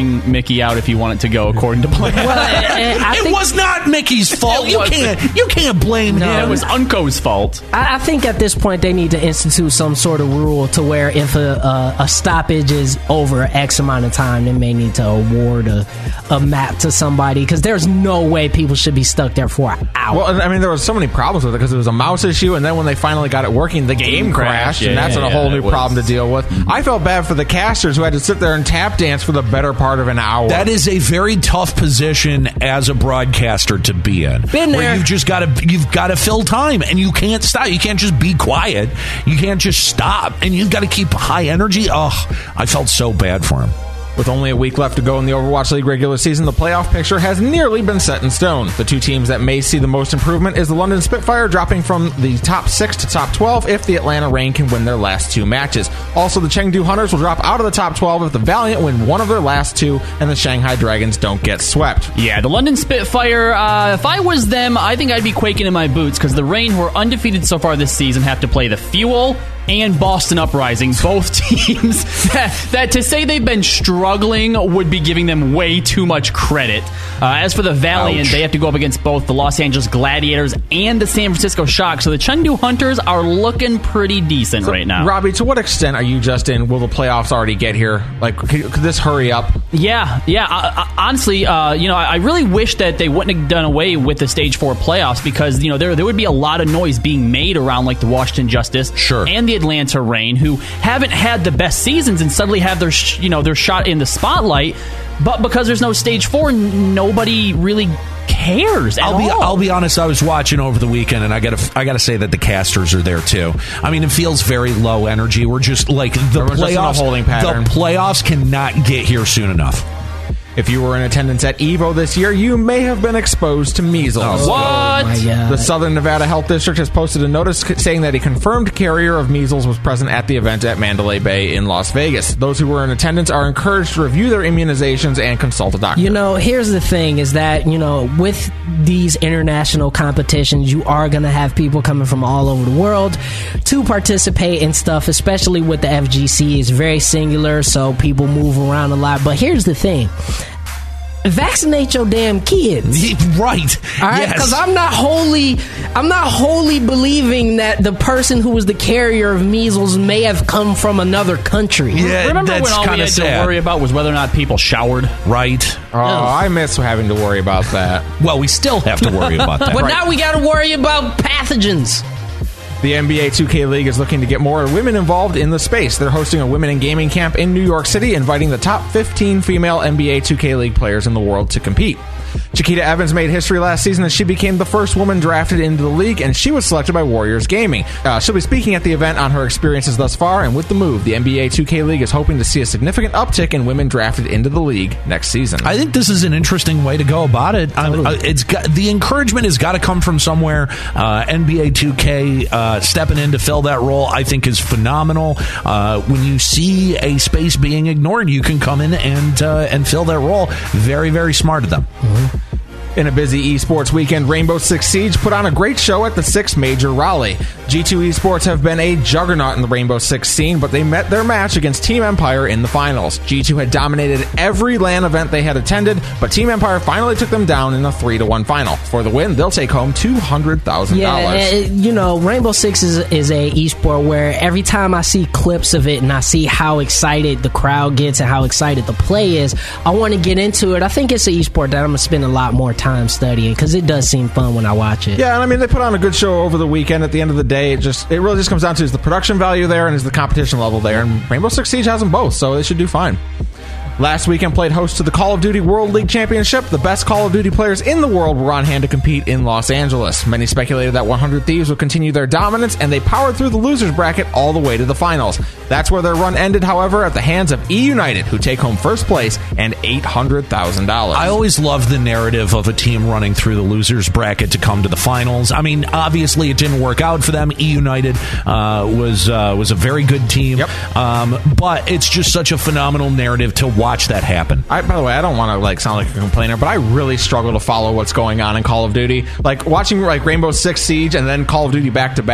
bring Mickey out if you want it to go according to plan. Well, and I it think, was not Mickey's fault. You can't. You can't blame No, him. It was Unco's fault. I, I think at this point they need to institute some sort of rule to where if a, a, a stoppage is over X amount of time, they may need to award a, a map to somebody, because there's no way people should be stuck there for an hour. Well, I mean, there was so many problems with it because it was a mouse issue, and then when they finally got it working, the game, Game crashed, crashed, and yeah, that's yeah, a whole yeah, new it was- problem to deal with. I felt bad for the casters who had to sit there and tap dance for the better part of an hour. That is a very tough position as a broadcaster to be in. Been Where there. you've just got to you've got to fill time, and you can't stop. You can't just be quiet. You can't just stop, and you've got to keep high energy. Oh, I felt so bad for him. With only a week left to go in the Overwatch League regular season, the playoff picture has nearly been set in stone. The two teams that may see the most improvement is the London Spitfire dropping from the top six to top twelve if the Atlanta Reign can win their last two matches. Also, the Chengdu Hunters will drop out of the top twelve if the Valiant win one of their last two and the Shanghai Dragons don't get swept. Yeah, the London Spitfire, uh, if I was them, I think I'd be quaking in my boots, because the Reign, who are undefeated so far this season, have to play the Fuel and Boston Uprising, both teams that, that to say they've been struggling would be giving them way too much credit. Uh, as for the Valiant, Ouch. they have to go up against both the Los Angeles Gladiators and the San Francisco Shock, so the Chengdu Hunters are looking pretty decent right now. Robbie, to what extent are you just in, will the playoffs already get here? Like, could, could this hurry up? Yeah, yeah. I, I, honestly, uh, you know, I, I really wish that they wouldn't have done away with the Stage Four playoffs, because you know there there would be a lot of noise being made around like the Washington Justice, Sure. and the Atlanta Reign, who haven't had the best seasons and suddenly have their sh- you know their shot in the spotlight, but because there's no Stage Four, n- nobody really cares at I'll be all. I'll be honest. I was watching over the weekend, and I gotta I gotta say that the casters are there too. I mean, it feels very low energy. We're just like the Everyone's just in a playoffs. holding pattern. The playoffs cannot get here soon enough. If you were in attendance at EVO this year, you may have been exposed to measles. What? Oh my God. The Southern Nevada Health District has posted a notice c- saying that a confirmed carrier of measles was present at the event at Mandalay Bay in Las Vegas. Those who were in attendance are encouraged to review their immunizations and consult a doctor. You know, here's the thing is that, you know, with these international competitions, you are going to have people coming from all over the world to participate in stuff, especially with the F G C. It's very singular, so people move around a lot. But here's the thing. Vaccinate your damn kids. Right. All right, Yes. because I'm not wholly, I'm not wholly believing that the person who was the carrier of measles may have come from another country. Yeah, Remember that's when all we kinda had sad. to worry about was whether or not people showered? Right. Oh, I miss having to worry about that. Well, we still have to worry about that. But Right. now we got to worry about pathogens. The N B A two K League is looking to get more women involved in the space. They're hosting a women in gaming camp in New York City, inviting the top fifteen female N B A two K League players in the world to compete. Chiquita Evans made history last season as she became the first woman drafted into the league, and she was selected by Warriors Gaming. Uh, she'll be speaking at the event on her experiences thus far, and with the move, the N B A two K League is hoping to see a significant uptick in women drafted into the league next season. I think this is an interesting way to go about it. Um, uh, it's got, the encouragement has got to come from somewhere. Uh, N B A two K uh, stepping in to fill that role, I think, is phenomenal. Uh, when you see a space being ignored, you can come in and uh, and fill that role. Very, very smart of them. In a busy esports weekend, Rainbow Six Siege put on a great show at the Six Major Raleigh. G two Esports have been a juggernaut in the Rainbow Six scene, but they met their match against Team Empire in the finals. G two had dominated every LAN event they had attended, but Team Empire finally took them down in a three to one final. For the win, they'll take home two hundred thousand dollars. Yeah, uh, you know, Rainbow Six is is a esport where every time I see clips of it and I see how excited the crowd gets and how excited the play is, I want to get into it. I think it's an esport that I'm going to spend a lot more time studying because it does seem fun when I watch it. Yeah, and I mean, they put on a good show over the weekend. At the end of the day, it just it really just comes down to is the production value there and is the competition level there, and Rainbow Six Siege has them both, so they should do fine. Last weekend played host to the Call of Duty World League Championship. The best Call of Duty players in the world were on hand to compete in Los Angeles. Many speculated that one hundred Thieves would continue their dominance, and they powered through the losers bracket all the way to the finals. That's where their run ended, however, at the hands of E United, who take home first place and eight hundred thousand dollars. I always loved the narrative of a team running through the losers bracket to come to the finals. I mean, obviously it didn't work out for them. E United uh, was uh, was a very good team, Yep. um, but it's just such a phenomenal narrative to watch that happen. I, by the way, I don't want to like sound like a complainer, but I really struggle to follow what's going on in Call of Duty. Like watching like Rainbow Six Siege and then Call of Duty back to back.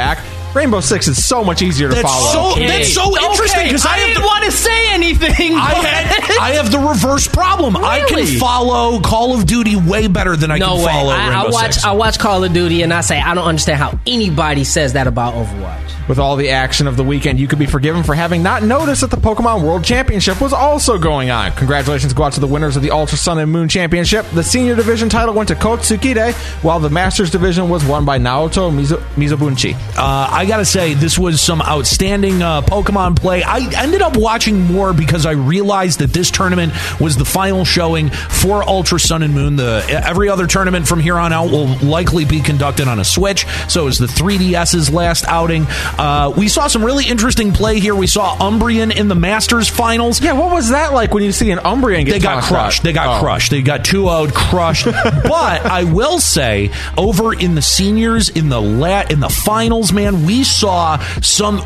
Rainbow Six is so much easier to That's follow. so that's so Okay, interesting because I, I have didn't the, want to say anything. I had I have the reverse problem. I can Really? follow Call of Duty way better than I No can way. follow I, I Rainbow watch Six. I watch Call of Duty and I say I don't understand how anybody says that about Overwatch. With all the action of the weekend, you could be forgiven for having not noticed that the Pokemon World Championship was also going on. Congratulations go out to the winners of the Ultra Sun and Moon Championship. The Senior Division title went to Kotsukide, while the Masters Division was won by Naoto Mizo- Mizobunchi. Uh, I gotta say, this was some outstanding uh, Pokemon play. I ended up watching more because I realized that this tournament was the final showing for Ultra Sun and Moon. The every other tournament from here on out will likely be conducted on a Switch, so it was the three D S's last outing. Uh, we saw some really interesting play here. We saw Umbreon in the Masters finals. Yeah, what was that like when you see an Umbreon get They got tossed crushed. out? They got Oh. crushed. They got two oh'd, crushed. But I will say, over in the seniors, in the lat, in the finals, man, we saw some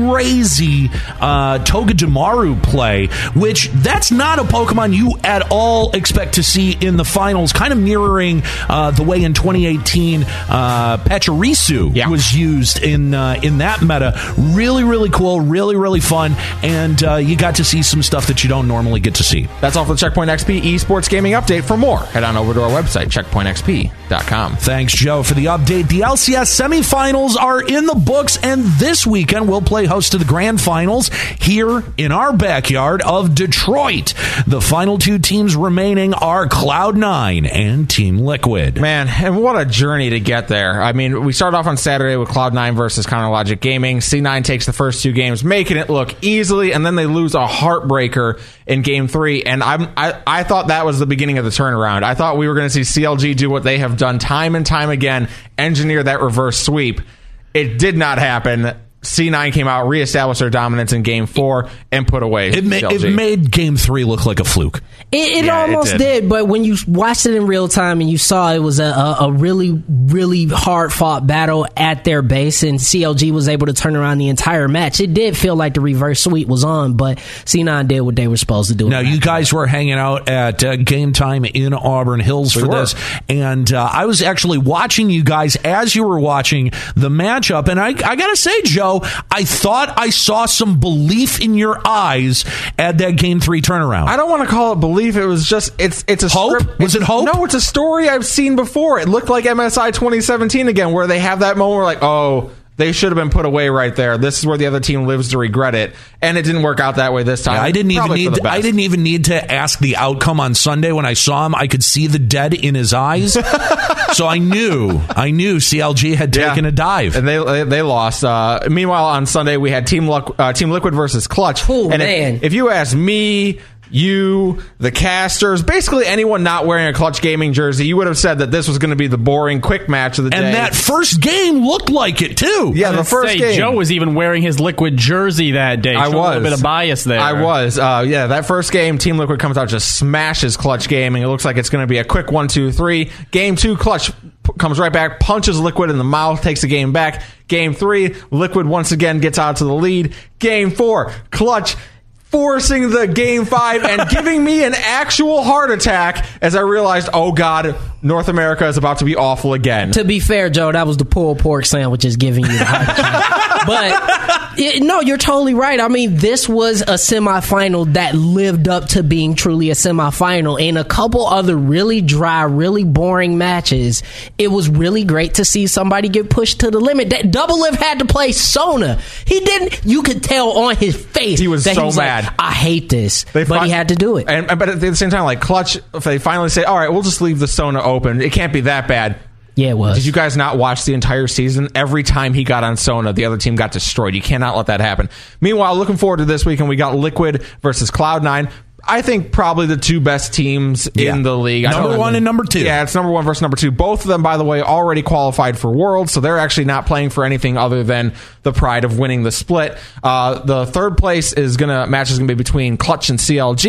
crazy uh, Togedemaru play, which that's not a Pokemon you at all expect to see in the finals. Kind of mirroring uh, the way in twenty eighteen uh, Pachirisu Yeah. was used in uh, in that meta. Really, really cool. Really, really fun. And uh, you got to see some stuff that you don't normally get to see. That's all for the Checkpoint X P esports gaming update. For more, head on over to our website, checkpoint x p dot com. Thanks, Joe, for the update. The L C S semifinals are in the books, and this weekend we'll play host to the grand finals here in our backyard of Detroit. The final two teams remaining are Cloud nine and Team Liquid. Man, and what a journey to get there. I mean, we start off on Saturday with Cloud nine versus Counter Logic Gaming. C nine takes the first two games, making it look easily, and then they lose a heartbreaker in game three. And I'm, I, I thought that was the beginning of the turnaround. I thought we were going to see C L G do what they have done time and time again, engineer that reverse sweep. It did not happen. C nine came out, reestablished their dominance in game four, and put away It, ma- C L G. it made game three look like a fluke. It, it Yeah, it almost did. did. But when you watched it in real time and you saw it was a, a, a really, really hard fought battle at their base, and C L G was able to turn around the entire match, it did feel like the reverse sweep was on, but C nine did what they were supposed to do. Now, you guys were hanging out at uh, Game Time in Auburn Hills for were. this, and uh, I was actually watching you guys as you were watching the matchup, and I, I gotta say, Joe, I thought I saw some belief in your eyes at that Game three turnaround. I don't want to call it belief. It was just it's it's a Hope? script. Was it hope? No, it's a story I've seen before. It looked like M S I twenty seventeen again, where they have that moment where like, oh, they should have been put away right there. This is where the other team lives to regret it, and it didn't work out that way this time. Yeah, I didn't even Probably for need. the best. I didn't even need to ask the outcome on Sunday. When I saw him, I could see the dead in his eyes, so I knew. I knew C L G had taken Yeah. a dive. and they they, they lost. Uh, meanwhile, on Sunday we had Team Luck, uh, Team Liquid versus Clutch. Oh, and man. If, if you ask me, you, the casters, basically anyone not wearing a Clutch Gaming jersey, you would have said that this was going to be the boring, quick match of the And day. that first game looked like it too. yeah, the Let's first say game. Joe was even wearing his Liquid jersey that day. I Showing was a little bit of bias there. I was. Uh, yeah, that first game, Team Liquid comes out, just smashes Clutch Gaming. It looks like it's going to be a quick one, two, three. Game two, Clutch p- comes right back, punches Liquid in the mouth, takes the game back. Game three, Liquid once again gets out to the lead. Game four, Clutch forcing the game five and giving me an actual heart attack as I realized, oh God, North America is about to be awful again. To be fair, Joe, that was the pulled pork sandwiches giving you the heart attack. But it, no, you're totally right. I mean, this was a semifinal that lived up to being truly a semifinal. In a couple other really dry, really boring matches, it was really great to see somebody get pushed to the limit. That Double Lift had to play Sona. He didn't. You could tell on his face He was that so he was mad. Like, I hate this, They but fi- he had to do it. And, but at the same time, like Clutch, if they finally say, all right, we'll just leave the Sona open. It can't be that bad. Yeah, it was. Did you guys not watch the entire season? Every time he got on Sona, the other team got destroyed. You cannot let that happen. Meanwhile, looking forward to this weekend, we got Liquid versus Cloud nine. I think probably the two best teams Yeah. in the league. I Number don't- one and number two. Yeah, it's number one versus number two. Both of them, by the way, already qualified for Worlds, so they're actually not playing for anything other than the pride of winning the split. Uh, the third place is gonna match is gonna be between Clutch and C L G.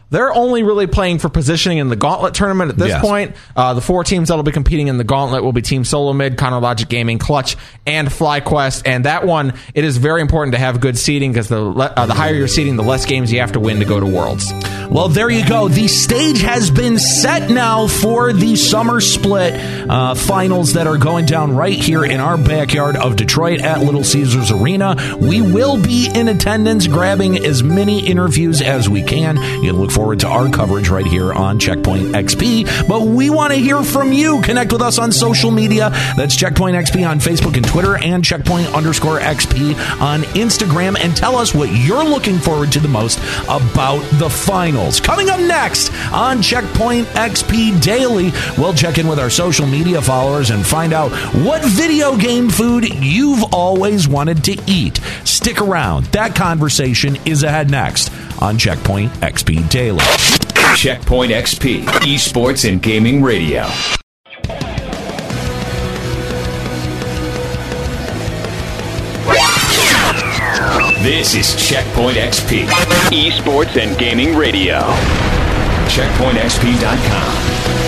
they're only really playing for positioning in the Gauntlet tournament at this Yes. point. Uh, the four teams that'll be competing in the Gauntlet will be Team Solo Mid, Chronologic Gaming, Clutch, and FlyQuest. And that one, it is very important to have good seeding because the le- uh, the higher your seeding, the less games you have to win to go to Worlds. Well, there you go. The stage has been set now for the summer split uh, finals that are going down right here in our backyard of Detroit at Little Caesars Arena. We will be in attendance, grabbing as many interviews as we can. You can look forward to our coverage right here on Checkpoint X P. But we want to hear from you. Connect with us on social media. That's Checkpoint X P on Facebook and Twitter, and Checkpoint underscore X P on Instagram. And tell us what you're looking forward to the most about the finals. Coming up next on Checkpoint X P Daily, we'll check in with our social media followers and find out what video game food you've always wanted to eat. Stick around. That conversation is ahead next on Checkpoint X P Daily. Checkpoint X P, Esports and Gaming Radio. This is Checkpoint X P, Esports and Gaming Radio. checkpoint x p dot com.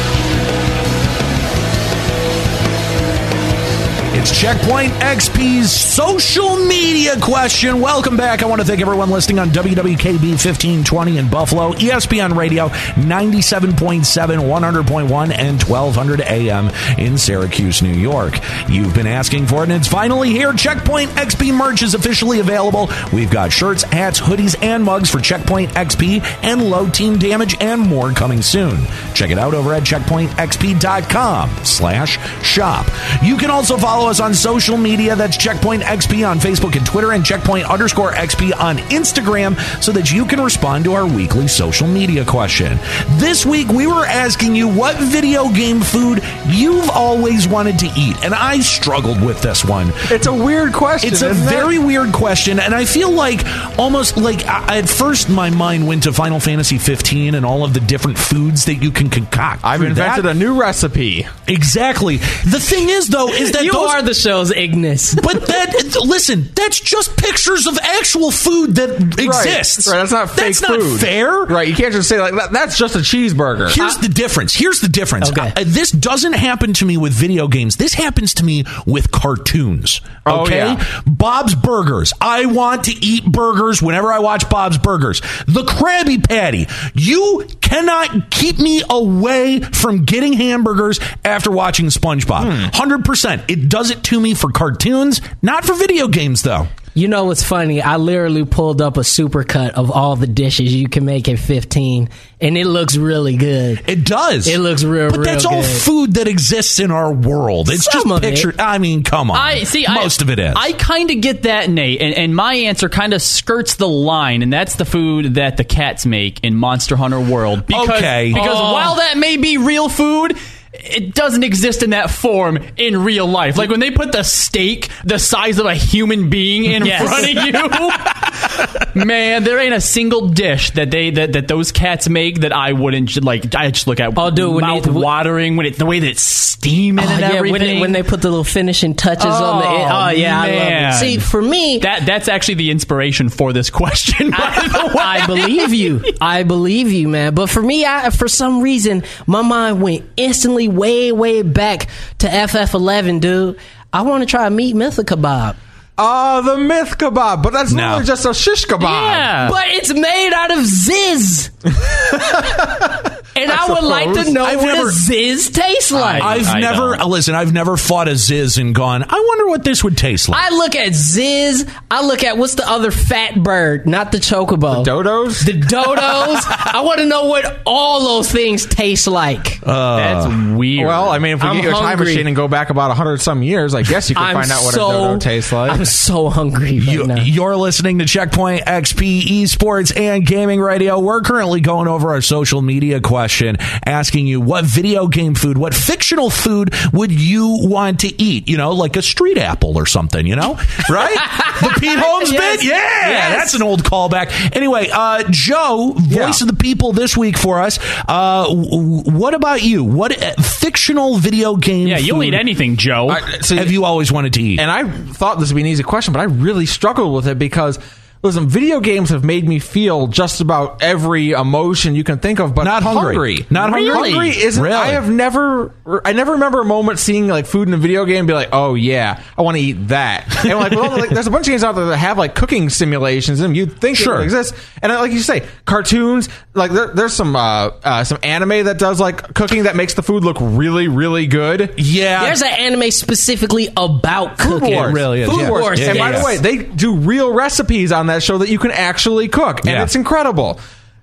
It's Checkpoint X P's social media question. Welcome back. I want to thank everyone listening on W W K B fifteen twenty in Buffalo, E S P N Radio ninety-seven point seven, one hundred point one, and twelve hundred A M in Syracuse, New York. You've been asking for it, and it's finally here. Checkpoint X P merch is officially available. We've got shirts, hats, hoodies, and mugs for Checkpoint X P and Low Team Damage, and more coming soon. Check it out over at checkpoint x p dot com slash shop. You can also follow us on social media. That's Checkpoint X P on Facebook and Twitter, and Checkpoint underscore X P on Instagram, so that you can respond to our weekly social media question. This week, we were asking you what video game food you've always wanted to eat, and I struggled with this one. It's a weird question. It's a isn't very it? weird question, and I feel like almost like I, at first my mind went to Final Fantasy fifteen and all of the different foods that you can concoct. I've through invented that. a new recipe. Exactly. The thing is, though, is that You those are the show's Ignis. But that, listen, that's just pictures of actual food that exists. Right, that's not fake That's not food. fair. Right, you can't just say like that. That's just a cheeseburger. Here's the difference. Here's the difference. Okay. Uh, this doesn't happen to me with video games. This happens to me with cartoons. Oh, Okay? yeah. Bob's Burgers. I want to eat burgers whenever I watch Bob's Burgers. The Krabby Patty. You cannot keep me away from getting hamburgers after watching SpongeBob. Hmm. one hundred percent. It does it to me for cartoons, not for video games, though. You know what's funny? I literally pulled up a supercut of all the dishes you can make at fifteen, and it looks really good. It does. It looks real, But real that's all good. food that exists in our world. It's Some just of it. pictured. I mean, come on. I see. Most I, of it is. I kind of get that, Nate, and, and my answer kind of skirts the line, and that's the food that the cats make in Monster Hunter World. Because, Okay. Because Oh. while that may be real food, it doesn't exist in that form in real life. Like when they put the steak the size of a human being in Yes. front of you, man, there ain't a single dish that they that, that those cats make that I wouldn't like. I just look at Oh, dude, when mouth they- watering when it the way that it's steaming Oh, and yeah, everything. when they, when they put the little finishing touches on the. Oh, Oh yeah, I love man. it. See, for me, That that's actually the inspiration for this question. By the way. I believe you. I believe you, man. But for me, I, for some reason, my mind went instantly way, way back to F F eleven, dude. I want to try a meat mythic kebab. Uh, the myth kebab, but that's No. literally just a shish kebab. Yeah. But it's made out of ziz. And I, would like to suppose. know I've what never- a ziz tastes like. I've I never don't. listen. I've never fought a Ziz and gone, I wonder what this would taste like. I look at ziz. I look at what's the other fat bird, not the chocobo. Dodos? The dodos. I want to know what all those things taste like. That's weird. Well, I mean, if we I'm get you a time hungry. machine and go back about a hundred some years, I guess you can I'm find out what so, a dodo tastes like. I'm so hungry right You, now. you're listening to Checkpoint X P Esports and Gaming Radio. We're currently going over our social media question, asking you what video game food, what fictional food would you want to eat? You know, like a street apple or something, you know? Right? The Pete Holmes Yes. bit? Yeah, Yes. that's an old callback. Anyway, uh, Joe, voice Yeah. of the people this week for us. Uh, w- what about you? What uh, fictional video game yeah, you'll food eat anything, Joe. I- see, have you always wanted to eat? and I thought this would be an easy question, but I really struggled with it because Listen, video games have made me feel just about every emotion you can think of, but Not hungry. Not hungry? Hungry isn't. Really? I have never. I never remember a moment seeing like food in a video game and be like, "Oh yeah, I want to eat that." And like, well, like, there's a bunch of games out there that have like cooking simulations, and you'd think Sure. it would exist. And like you say, cartoons. Like there, there's some uh, uh, some anime that does like cooking that makes the food look really, really good. Yeah. There's an anime specifically about cooking. Wars. It really is, Food yeah. Wars. Yeah, And yeah, by yeah. the way, they do real recipes on that show that you can actually cook, and Yeah. it's incredible.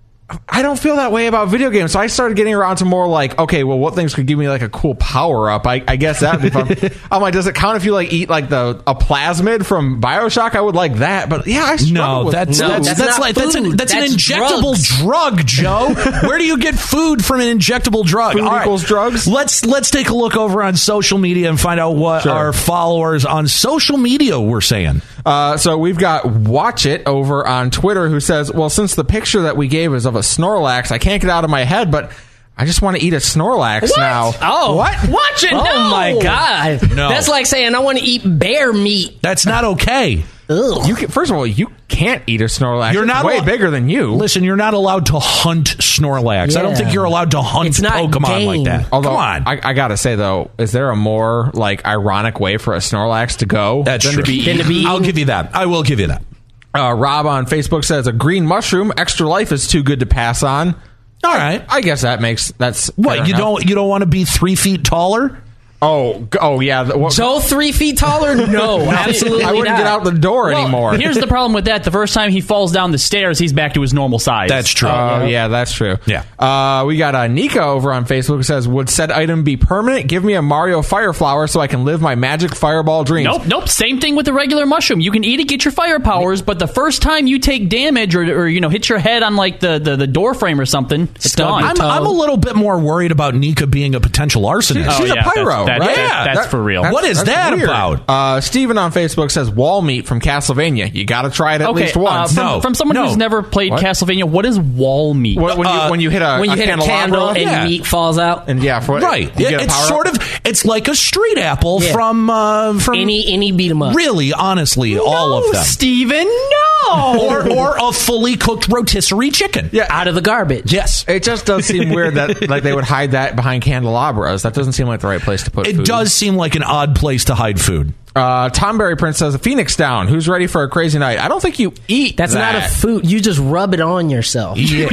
I don't feel that way about video games, so I started getting around to more like, okay, well, what things could give me like a cool power up? I, I guess that'd be fun. I'm like, does it count if you like eat like the a plasmid from BioShock? I would like that, but yeah, I struggle No, with that's No, that's, that's that's not like that's an food. that's, an That's injectable drugs. drug, Joe. Where do you get food from an injectable drug? Food All right. equals drugs? Let's let's take a look over on social media and find out what Sure. our followers on social media were saying. Uh, so we've got Watch It over on Twitter who says, well, since the picture that we gave is of a Snorlax, I can't get out of my head, but I just want to eat a Snorlax now. Oh, what? Watch it! Oh no. my god! No. That's like saying I want to eat bear meat. That's not okay. Ugh. You can, first of all, you can't eat a Snorlax. You're It's not way allo- bigger than you. Listen, you're not allowed to hunt Snorlax. I don't Yeah. think you're allowed to hunt It's not Pokemon like game. that. Although, Come on. I, I gotta say though, is there a more like ironic way for a Snorlax to go That's than true. to be Than to eaten? be I'll eaten? give you that. I will give you that. Uh, Rob on Facebook says a green mushroom, extra life is too good to pass on. All right. I guess that makes that's What, fair you enough. don't you don't want to be three feet taller? Oh, g- oh yeah. the- what- So three feet taller? No, absolutely I wouldn't not. get out the door Well, anymore. Here's the problem with that: the first time he falls down the stairs, he's back to his normal size. That's true. Oh yeah, that's true. Yeah. Uh, we got uh, Nika over on Facebook who says, "Would said item be permanent? Give me a Mario Fire Flower so I can live my magic fireball dreams." Nope, nope. Same thing with the regular mushroom. You can eat it, get your fire powers, but the first time you take damage or, or you know hit your head on like the, the, the door frame or something, it's Stub gone. your I'm, toe. I'm a little bit more worried about Nika being a potential arsonist. She's Oh, a yeah, pyro, that's- right? that's- Yeah, that's That- for real. that's- What is that's that weird. about? Uh, Steven on Facebook says wall meat from Castlevania. You got to try it at Okay, least uh, once. from, No, from someone no. who's never played What? Castlevania, what is wall meat? When, when, you, Uh, when you hit a, When you a hit a candelabra, candle and yeah. meat falls out. and yeah, for Right. you Yeah, get a it's power sort up. of it's like a street apple Yeah. from uh, from Any any beat 'em up. really, honestly, all of them. Steven, no. Or or a fully cooked rotisserie chicken. Yeah. Out of the garbage. Yes. It just does seem weird that like they would hide that behind candelabras. That doesn't seem like the right place to put It food. does seem like an odd place to hide food. Uh, Tom Berry Prince says, Phoenix down. Who's ready for a crazy night? I don't think you eat That's that. not a food. You just rub it on yourself. Yeah.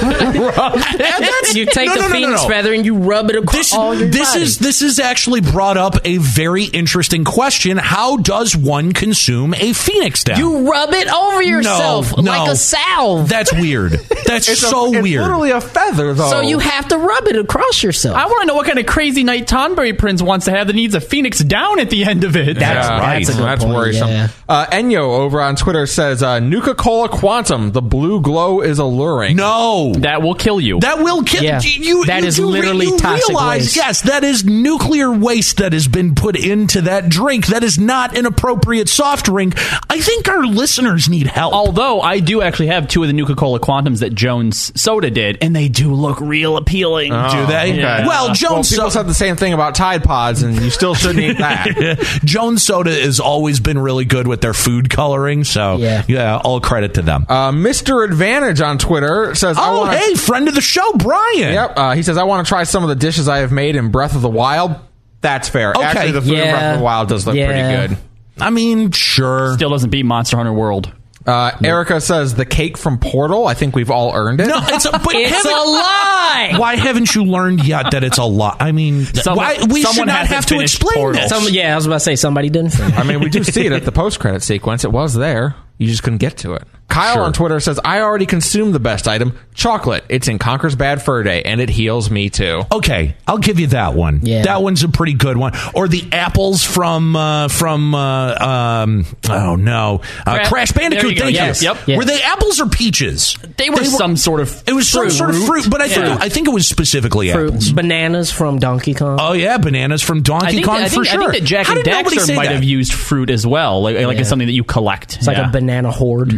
You take No, the no, no, no, phoenix no. feather and you rub it across This, all your this body. is this is actually brought up a very interesting question. How does one consume a phoenix down? You rub it over yourself no, like no. a salve. That's weird. That's It's a- so it's weird. literally a feather, though. So you have to rub it across yourself. I want to know what kind of crazy night Tonberry Prince wants to have that needs a phoenix down at the end of it. That's Yeah, right. That's a good That's point, worrisome. yeah. Uh, Enyo over on Twitter says, uh, Nuka-Cola Quantum. The blue glow is alluring. no. That will kill you. That will kill Yeah. you. That you is do re- literally you toxic realize, waste. yes, that is nuclear waste that has been put into that drink. That is not an appropriate soft drink. I think our listeners need help. Although I do actually have two of the Nuka-Cola Quantums that Jones Soda did, and they do look real appealing. Do they? Yeah. Well, Well, Jones people so- said the same thing about Tide Pods, and you still shouldn't eat that. Jones Soda has always been really good with their food coloring, so Yeah. yeah, all credit to them. Uh, Mister Advantage on Twitter says, I oh, wanna- hey, friend of the show, Brian. Yep. Uh, he says, I want to try some of the dishes I have made in Breath of the Wild. That's fair. Okay. Actually, the food in Yeah. Breath of the Wild does look Yeah. pretty good. I mean, sure. Still doesn't beat Monster Hunter World. Uh, Erica says, the cake from Portal. I think we've all earned it. No, it's a, but It's haven't- a lie. Why haven't you learned yet that it's a lot? I mean, Someone- why we should someone not hasn't have to finished explain Portal. this. Some, yeah, I was about to say somebody didn't finish. I mean, we do see it at the post-credit sequence. It was there. You just couldn't get to it. Kyle Sure. on Twitter says, I already consumed the best item, chocolate. It's in Conker's Bad Fur Day, and it heals me too. Okay, I'll give you that one. Yeah. That one's a pretty good one. Or the apples from uh, from uh, um, oh no, uh, Cra- Crash There Bandicoot. you go. Thank Yes. you. Yep. Yeah. Were they apples or peaches? They were some sort of It was some sort of fruit, but I think Yeah. I think it was specifically Fruit. apples. Bananas from Donkey Kong. Oh yeah, bananas from Donkey I think, Kong I think, for sure. I think that Jack How and did nobody Daxter say might that? have used fruit as well, like, like Yeah. it's something that you collect. It's like Yeah. a banana horde. All right, one more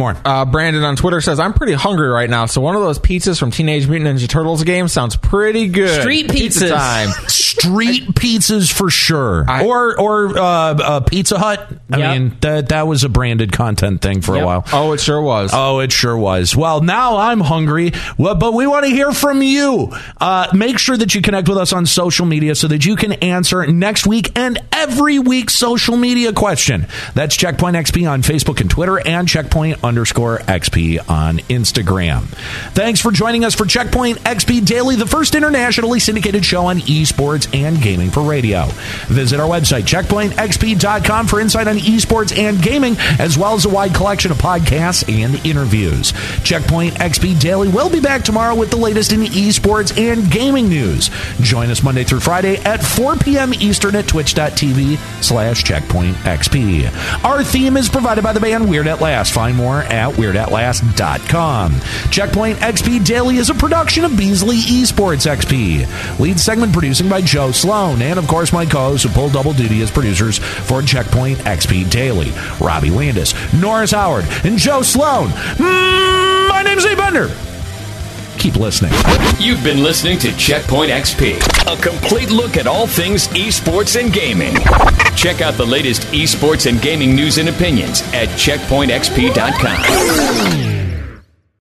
more. Uh, Brandon on Twitter says, I'm pretty hungry right now, so one of those pizzas from Teenage Mutant Ninja Turtles games sounds pretty good. Street Pizza pizzas. time. Street pizzas for sure. I- or or uh, uh, Pizza Hut. I Yep. mean, that that was a branded content thing for Yep. a while. Oh, it sure was. Oh, it sure was. Well, now I'm hungry, well, but we want to hear from you. Uh, make sure that you connect with us on social media so that you can answer next week and every week's social media question. That's Checkpoint X P on Facebook and Twitter and Checkpoint underscore X P on Instagram. Thanks for joining us for Checkpoint X P Daily, the first internationally syndicated show on esports and gaming for radio. Visit our website, checkpoint x p dot com, for insight on esports and gaming, as well as a wide collection of podcasts and interviews. Checkpoint X P Daily will be back tomorrow with the latest in esports and gaming news. Join us Monday through Friday at four p.m. Eastern at twitch.tv slash checkpoint XP. Our theme is provided by the band Weird At Last. Find more at weird at last dot com. Checkpoint X P Daily is a production of Beasley Esports X P. Lead segment producing by Joe Sloan, and of course my co-hosts who pull double duty as producers for Checkpoint X P Daily. Robbie Landis, Norris Howard, and Joe Sloan. Mm, my name's Nate Bender. Keep listening. You've been listening to Checkpoint X P, a complete look at all things esports and gaming. Check out the latest esports and gaming news and opinions at checkpoint x p dot com.